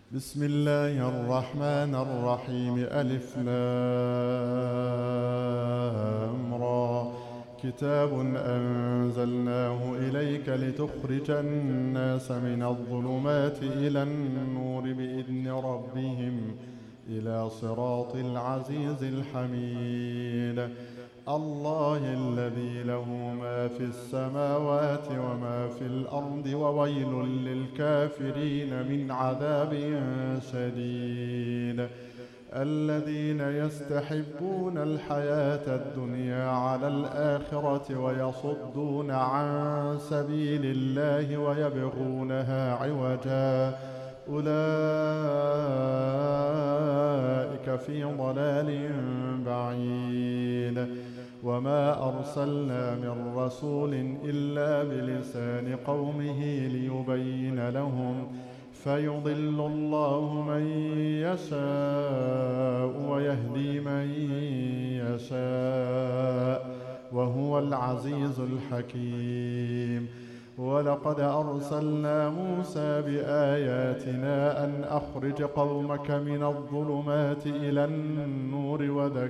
بسم الله الرحمن الرحيم. ألف لام را. كتاب أنزلناه إليك لتخرج الناس من الظلمات إلى النور بإذن ربهم إلى صراط العزيز الحميد. الله الذي له ما في السماوات وما في الأرض، وويل للكافرين من عذاب شديد. الذين يستحبون الحياة الدنيا على الآخرة ويصدون عن سبيل الله ويبغونها عوجا، أولئك في ضلال بعيد. وما أرسلنا من رسول إلا بلسان قومه ليبين لهم، فيضل الله من يشاء ويهدي من يشاء، وهو العزيز الحكيم. ولقد أرسلنا موسى بآياتنا أن أخرج قومك من الظلمات إلى النور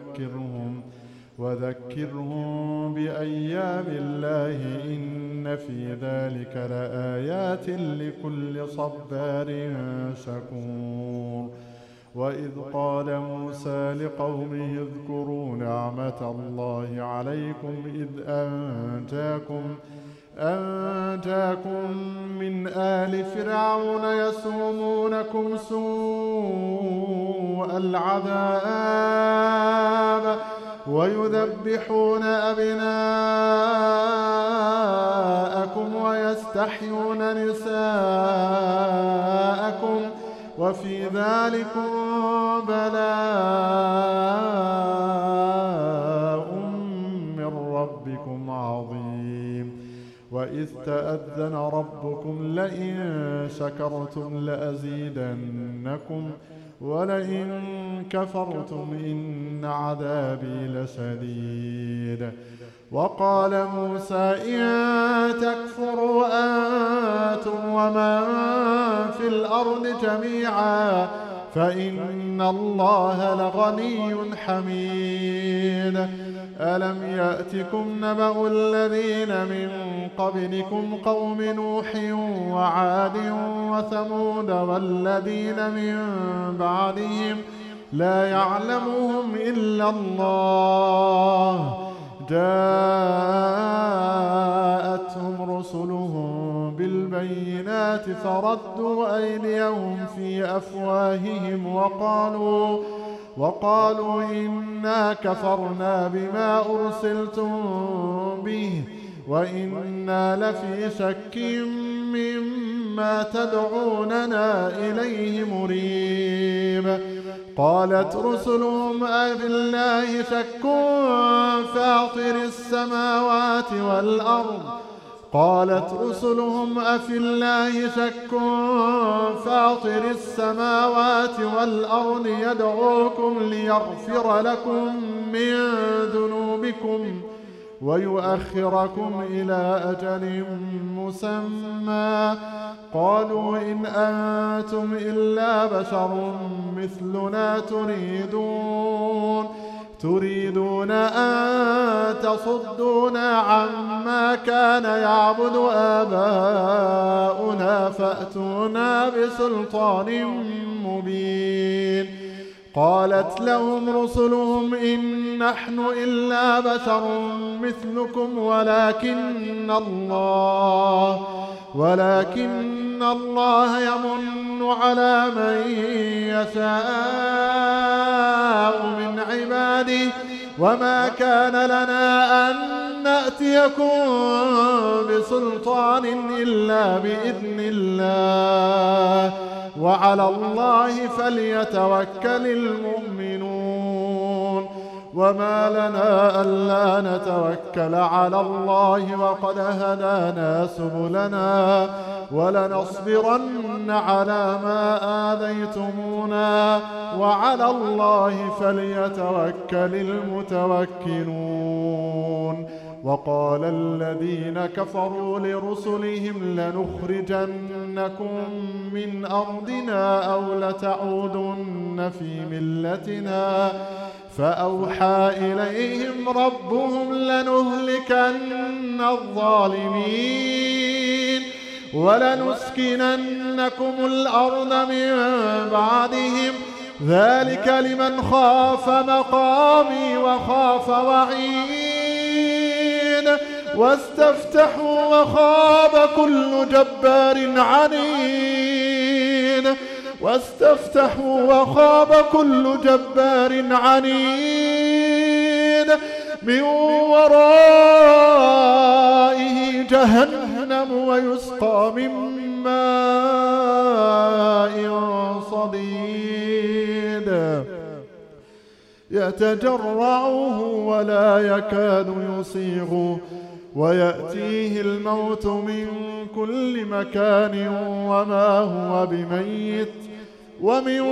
وذكرهم بأيام الله، إن في ذلك لآيات لكل صبار شكور. وإذ قال موسى لقومه اذكروا نعمة الله عليكم إذ أنجاكم من آل فرعون يسومونكم سوء العذاب ويذبحون أبناءكم ويستحيون نساءكم، وفي ذلكم بلاء من ربكم عظيم. وإذ تأذن ربكم لئن شكرتم لأزيدنكم ولئن كفرتم إن عذابي لشديد. وقال موسى إن تكفروا أنتم ومن في الأرض جميعا فإن الله لغني حميد. ألم يأتكم نبأ الذين من قبلكم قوم نوح وعاد وثمود والذين من بعدهم لا يعلمهم إلا الله، جاءتهم رسلهم بالبينات فردوا أيديهم في أفواههم وقالوا إنا كفرنا بما أرسلتم به وإنا لفي شك مما تدعوننا إليه مريب. قالت رسلهم أبالله شك فاطر السماوات والأرض قالت رسلهم أفي الله شك فاطر السماوات والأرض يدعوكم ليغفر لكم من ذنوبكم ويؤخركم إلى أجل مسمى. قالوا إن أنتم إلا بشر مثلنا تريدون أن تصدونا عما كان يعبد آباؤنا فأتونا بسلطان مبين. قالت لهم رسلهم إن نحن إلا بشر مثلكم ولكن الله يمن على من يشاء من عباده، وما كان لنا أن نأتيكم بسلطان إلا بإذن الله، وعلى الله فليتوكل المؤمنون. وما لنا ألا نتوكل على الله وقد هدانا سبلنا ولنصبرن على ما آذيتمونا وعلى الله فليتوكل المتوكلون. وقال الذين كفروا لرسلهم لنخرجنكم من أرضنا أو لتعودن في ملتنا فأوحى إليهم ربهم لنهلكن الظالمين ولنسكننكم الأرض من بعدهم ذلك لمن خاف مقامي وخاف وعيد واستفتحوا وخاب كل جبار عنيد من ورائه جهنم ويسقى من ماء صديد يتجرعه ولا يكاد يسيغه ويأتيه الموت من كل مكان وما هو بميت ومن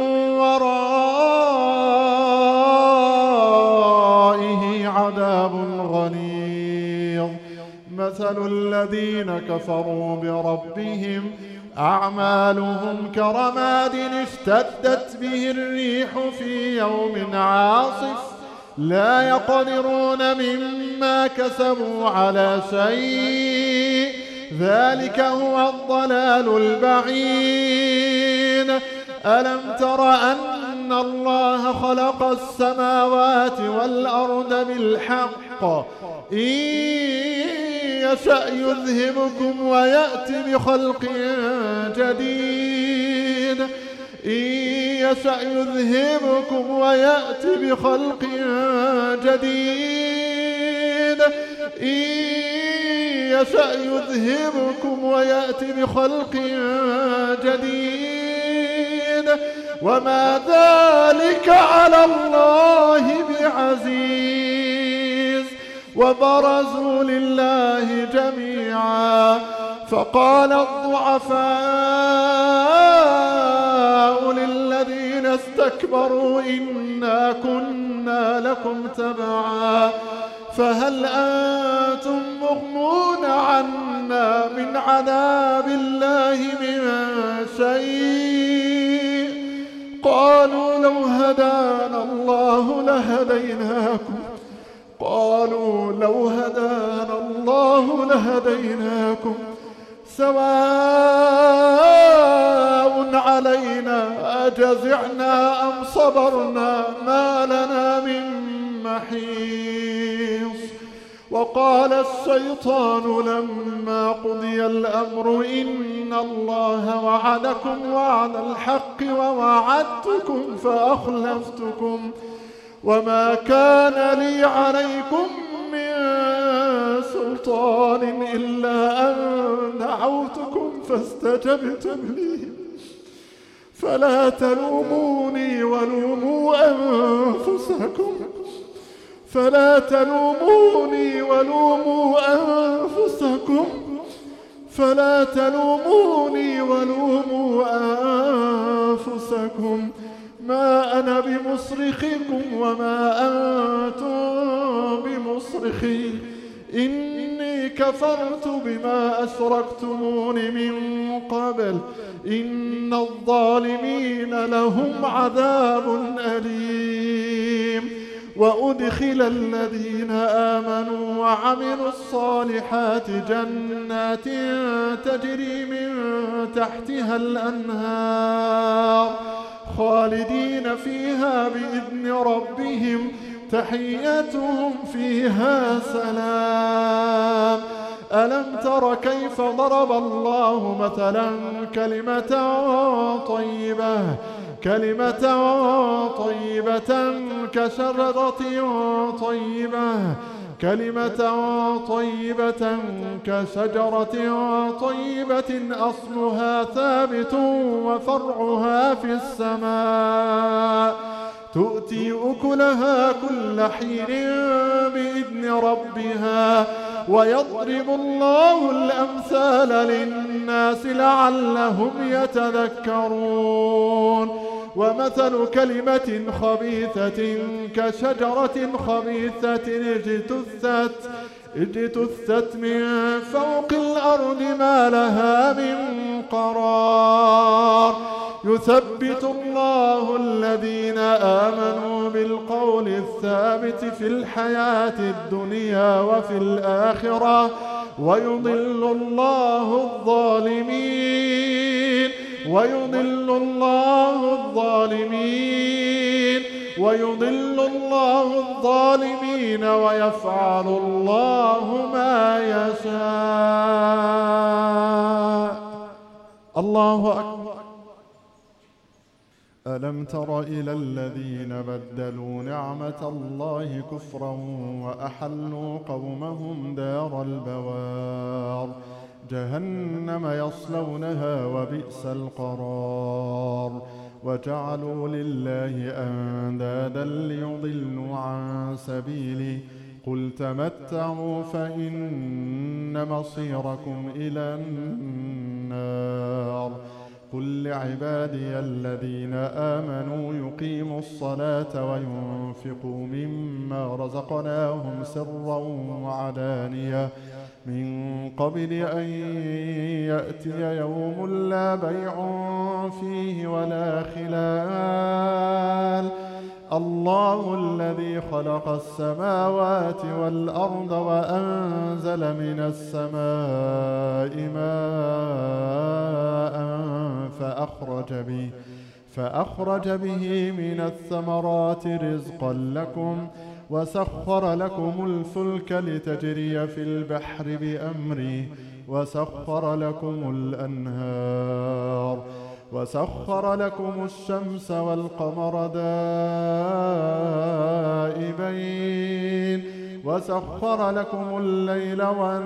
ورائه عذاب غليظ مثل الذين كفروا بربهم أعمالهم كرماد اشتدت به الريح في يوم عاصف لا يقدرون مما كسبوا على شيء ذلك هو الضلال البعيد ألم تر أن الله خلق السماوات والأرض بالحق إن يشأ يذهبكم ويأتي بخلق جديد وما ذلك على الله بعزيز وبرزوا لله جميعا فقال الضعفاء للذين استكبروا إنا كنا لكم تبعا فهل أنتم مغنون عنا من عذاب الله من شيء قالوا لو هدانا الله لهديناكم سواء علينا أجزعنا أم صبرنا ما لنا من محيص وقال الشيطان لما قضي الأمر إن الله وعدكم وعد الحق ووعدتكم فأخلفتكم وما كان لي عليكم من سلطان إلا أن دعوتكم فاستجبتم لي فلا تلوموني ولوموا أنفسكم ما أنا بمصرخكم وما أنتم بمصرخي إني كفرت بما أشركتمون من قبل إن الظالمين لهم عذاب أليم وأدخل الذين آمنوا وعملوا الصالحات جنات تجري من تحتها الأنهار خالدين فيها بإذن ربهم تحيتهم فيها سلام ألم تر كيف ضرب الله مثلا كلمة طيبة كشجرة طيبة أصلها ثابت وفرعها في السماء تؤتي أكلها كل حين بإذن ربها ويضرب الله الأمثال للناس لعلهم يتذكرون ومثل كلمة خبيثة كشجرة خبيثة اجتثت من فوق الأرض ما لها من قرار يثبت الله الذين آمنوا بالقول الثابت في الحياة الدنيا وفي الآخرة ويضل الله الظالمين ويفعل الله ما يشاء. الله أكبر. ألم تر إلى الذين بدلوا نعمة الله كفرا وأحلوا قومهم دار البوار جهنم يصلونها وبئس القرار وجعلوا لله أندادا ليضلوا عن سبيله قل تمتعوا فإن مصيركم إلى النار قل لعبادي الذين آمنوا يقيموا الصلاة وينفقوا مما رزقناهم سرا وعلانية من قبل أن يأتي يوم لا بيع فيه ولا خلال الله الذي خلق السماوات والأرض وأنزل من السماء ماء فأخرج به من الثمرات رزقا لكم وسخر لكم الفلك لتجري في البحر بأمره وسخر لكم الأنهار وسخر لكم الشمس والقمر دائبين وسخر لكم الليل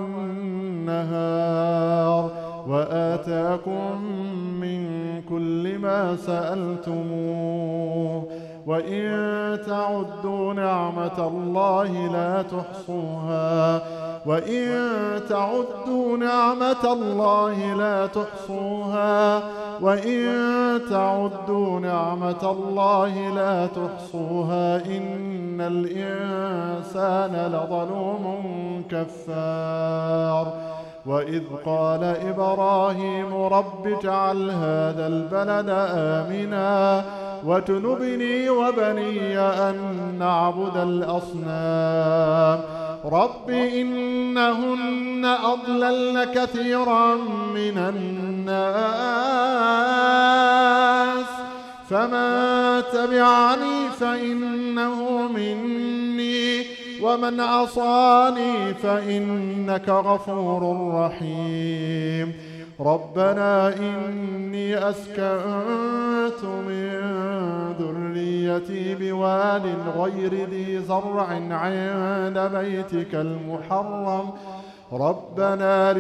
والنهار وآتاكم من كل ما سألتموه وإن تعدوا نعمة الله لا تحصوها إن الإنسان لظلوم كفار وإذ قال إبراهيم رب اجعل هذا البلد آمنا واجنبني وبني أن نعبد الأصنام رب إنهن أضللن كثيرا من الناس فمن تبعني فإنه مني ومن عصاني فإنك غفور رحيم ربنا إني أسكنت من ذريتي بواد غير ذي زرع عند بيتك المحرم ربنا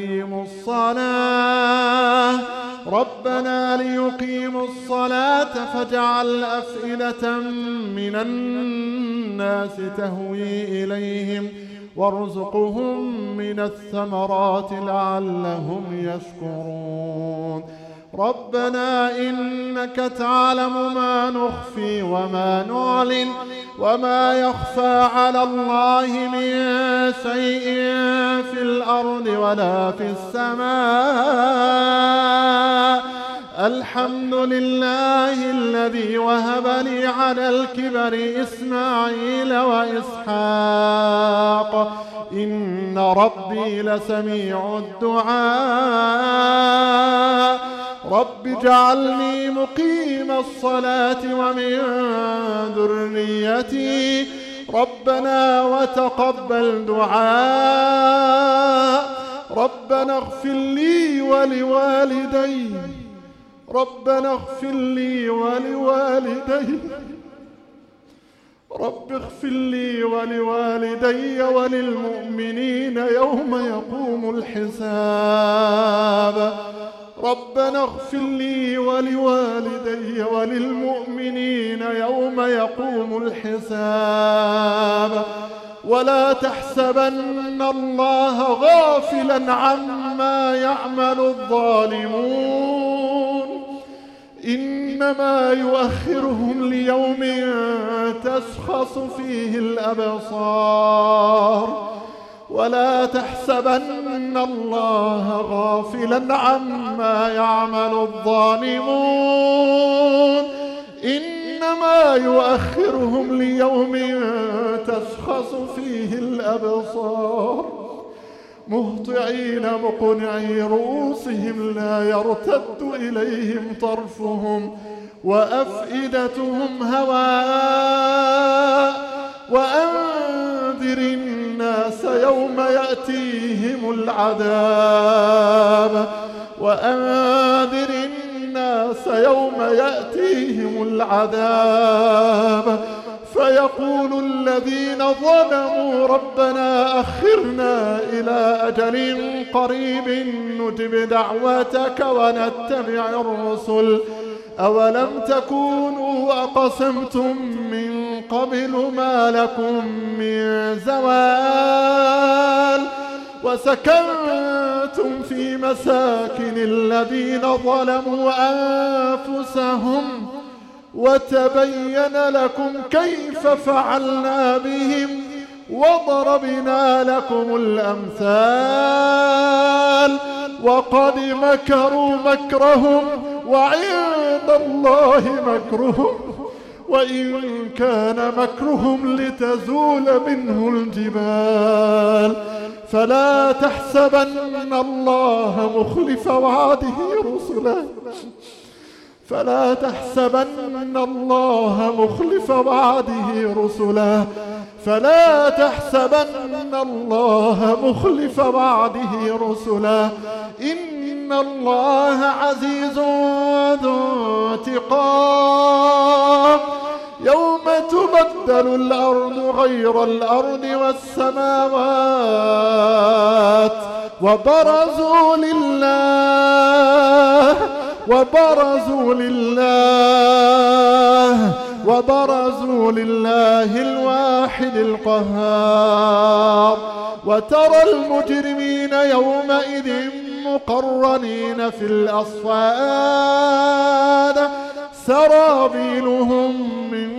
ليقيموا الصلاة فاجعل أفئدة من الناس تهوي إليهم وارزقهم من الثمرات لعلهم يشكرون ربنا إنك تعلم ما نخفي وما نعلن وما يخفى على الله من شيء في الأرض ولا في السماء الحمد لله الذي وهب لي على الكبر إسماعيل وإسحاق إن ربي لسميع الدعاء رب اجعلني مقيم الصلاة ومن ذريتي ربنا وتقبل دعاء ربنا اغفر لي ولوالدي وللمؤمنين يوم يقوم الحساب ربنا اغفر لي ولوالدي وللمؤمنين يوم يقوم الحساب ولا تحسبن الله غافلا عما يعمل الظالمون إنما يؤخرهم ليوم تشخص فيه الأبصار ولا تحسبن الله غافلا عما يعمل الظالمون إنما يؤخرهم ليوم تشخص فيه الأبصار مهطعين مقنعي رؤوسهم لا يرتد إليهم طرفهم وأفئدتهم هواء وأنذر الناس يوم يأتيهم العذاب فيقول الذين ظلموا ربنا أخرنا إلى أجل قريب نجب دعوتك ونتبع الرسل أولم تكونوا أقسمتم من قبل ما لكم من زوال وسكنتم في مساكن الذين ظلموا أنفسهم وتبين لكم كيف فعلنا بهم وضربنا لكم الأمثال وقد مكروا مكرهم وعند الله مكرهم وإن كان مكرهم لتزول منه الجبال فلا تحسبن الله مخلف وعده رسله إن الله عزيز ذو انتقام يوم تبدل الأرض غير الأرض والسماوات وبرزوا لله الواحد القهار وترى المجرمين يومئذ مقرنين في الأصفاد سرابيلهم من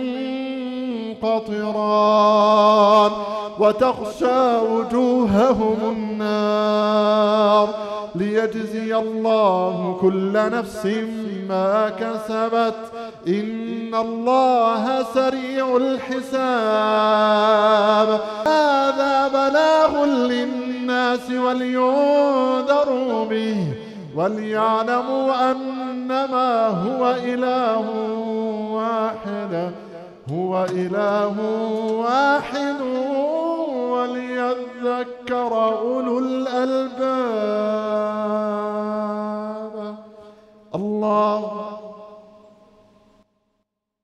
قطران وتغشى وجوههم النار ليجزي الله كل نفس ما كسبت إن الله سريع الحساب هذا بلاغ للناس ولينذروا به وليعلموا أنما هو إله واحد وليذكر أولو الألباب.